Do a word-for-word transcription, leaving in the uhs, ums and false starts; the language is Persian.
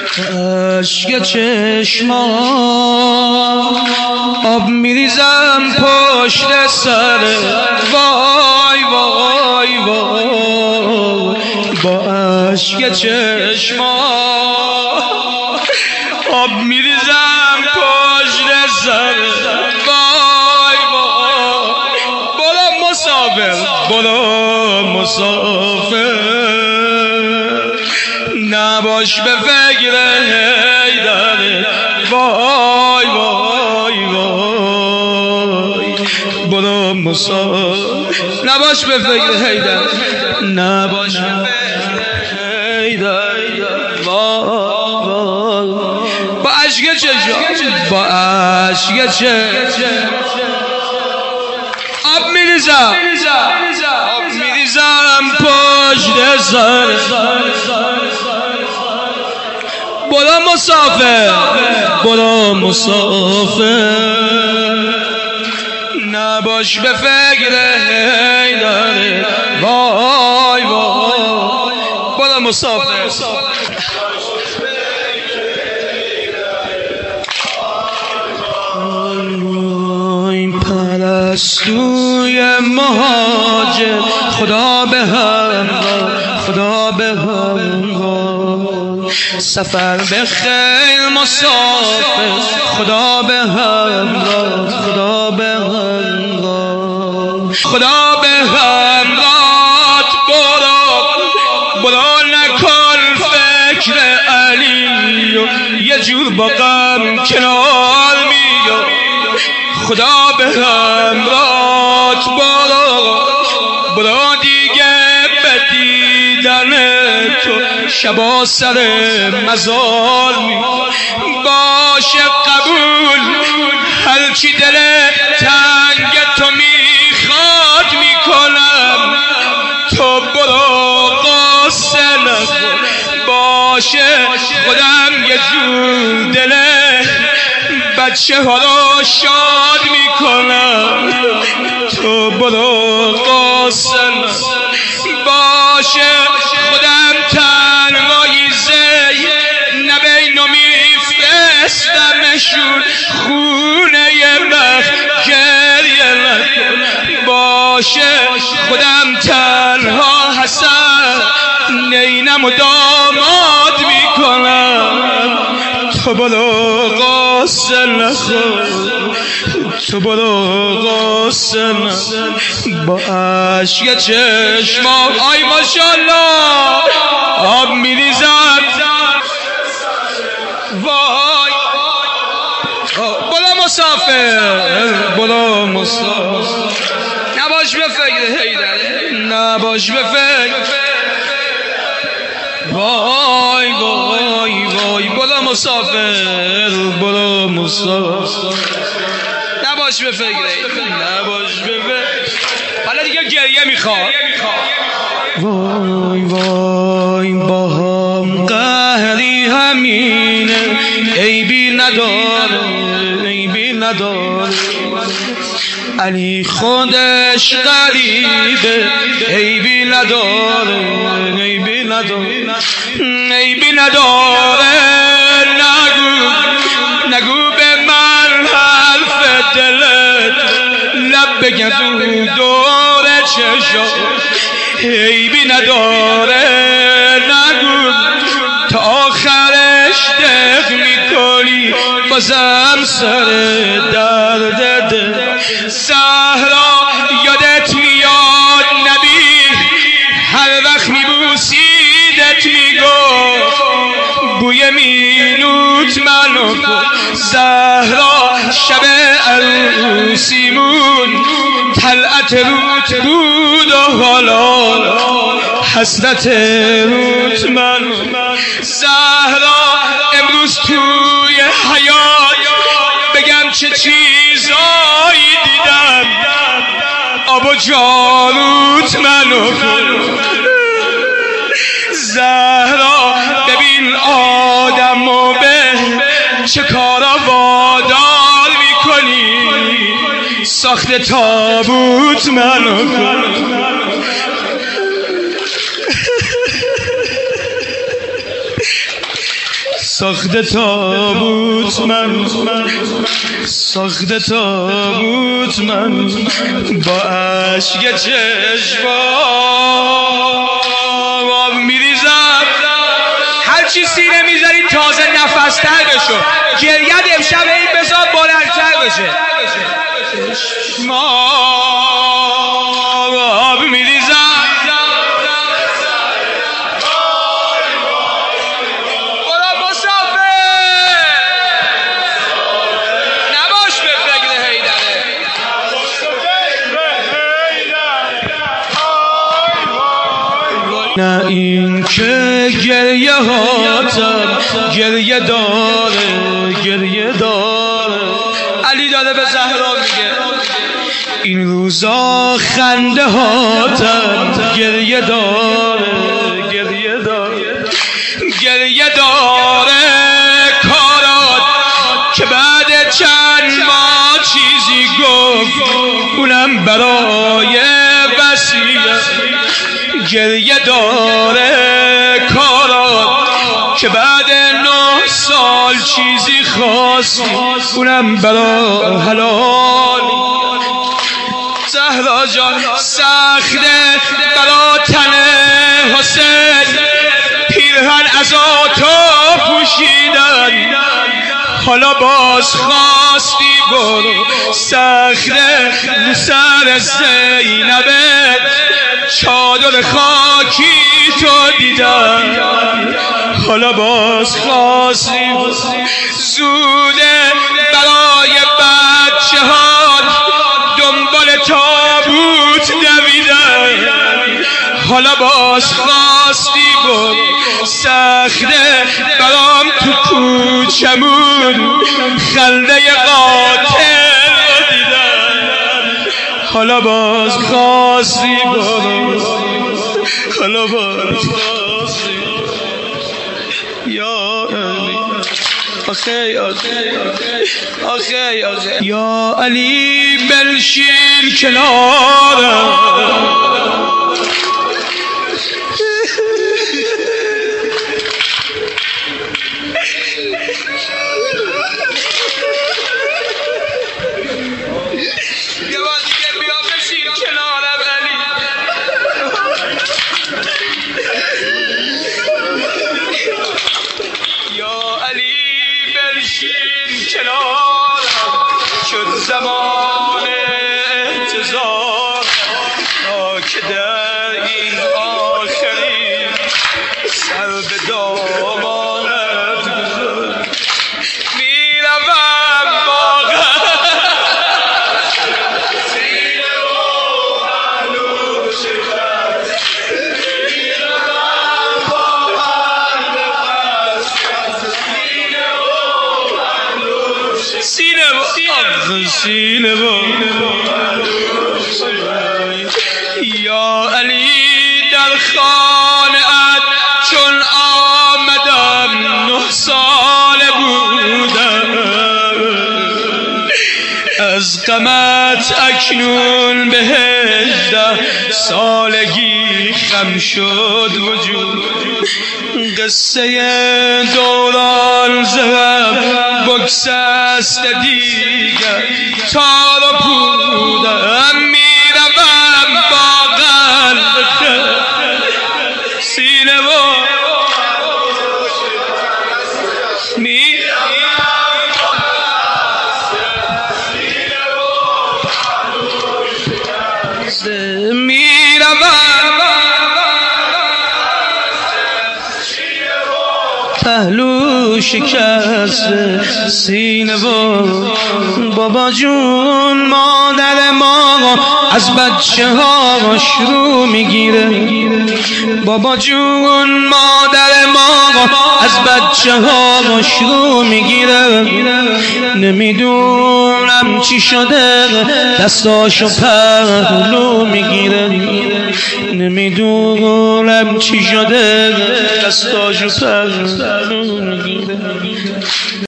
عشق چشمان آب میریزم پشت سر وای وای وای با عشق چشمان آب میریزم پشت سر وای وای برو مسافر برو مسافر نباش به فکر حیدر وای وای وای برو مسافر نباش به فکر حیدر نباش به فکر حیدر وای با عشق چشم با عشق چشم آب میریزم آب میریزم پشت سر برو مسافر برو مسافر نباش به فکر حیدر وای وای برو مسافر پرستوی مهاجر خدا به همراه خدا به همراه سفر به خیر مسافر خدا به همراه خدا به همراه خدا به همراه برو برو نکن فکر علی و یه جور با غم کنار میاد خدا به همراه برو برو دیگه به دیدن تو شبا سر مزار می باشه قبول هرچی دل تنگ تو میخواد میکنم تو برو قصه نخور باشه خودم یه جور دله بچه ها رو شاد میکنم تو برو قاسم باشه خودم تنهایی زی نبینو میفرستمشون خونه مخ گریه نکن باشه خودم تنها حسن نینم و داماد میکنم تو برو قصه نخور تو برو قصه نخور با عشق چشمان آی ماشاءالله آب میریزم وای برو مسافر برو مسافر نباش به فکر حیدر نباش به فکر وای وای وای برو مسافر برو مسافر نباش به فکر نباش به فکر حالا دیگه گریه میخواد وای وای با هم قهری همینه عیبی نداره عیبی نداره علی خودش غریبه عیبی نداره عیبی نداره عیبی نداره نگو نگو به من حرف دلت لب بگذو دور چشم عیبی نداره نگو تا آخرش دق میکنی بازم سر درد دل زهرا یادت میاد نبی هر وقت میبوسیدت میگفت بوی مینوت منو زهرا شب عروسیمون طلعت روت بود و حالا حسرت روت من زهرا امروز توی حیات بگم چه چیزایی دیدم آب و جاروت منو زهرا ببین آدم و به چه کارا وادار میکنی ساخت تابوت منو ساخته تابوت من ساخته تابوت من با اشک چشمام میریزم هرچی سینه میذاری تازه نفستر بشو گریت امشب این بذار بلندتر بشه چشمام میریزم نه این که گریه هاتم گریه داره گریه داره علی داره به زهرا میگه این روزا خنده هاتم گریه داره گریه داره گریه داره کارات که بعد چند ماه چیزی گفت اونم برای وصیت گریه داره کارات که بعد نه سال چیزی خواستی اونم برا حلال زهرا جان سخته برا تن حسین پیرهن از آتا پوشیدن حالا باز خواستی برو سخته رو سر زینبه چادر خاکی تو دیدم حالا باز خواستی زوده برای بچه ها دنبال تابوت دویدن حالا باز خواستی برو سخته برام تو کوچمون خنده قاتل دیدن حالا باز خواستی برو حالا باز خواستی یا علی آخه آخه آخه یا علی بنشین کنارم شد زمان انتظار تا که در این آخرین سر به دامانت گذار میروم واقعا سینه و هنوز شکست میروم واقعا سینه و هنوز سینه و سینه با یا علی در خانه‌ات چون آمدم نه ساله بودم از غمت اکنون به هجده سالگی خم شد وجود قصه دوران زهم بگسست دیگر تار و پودم میروم با قلب سینه و پهلو شکست سینه و بابا جون مادر ما از بچه ها شروع میگیره بابا جون مادر ما از بچه ها شروع میگیره نمیدونم چی شده دستاشو پهلو میگیره نمیدونم چی شده دستاشو پهلو میگیره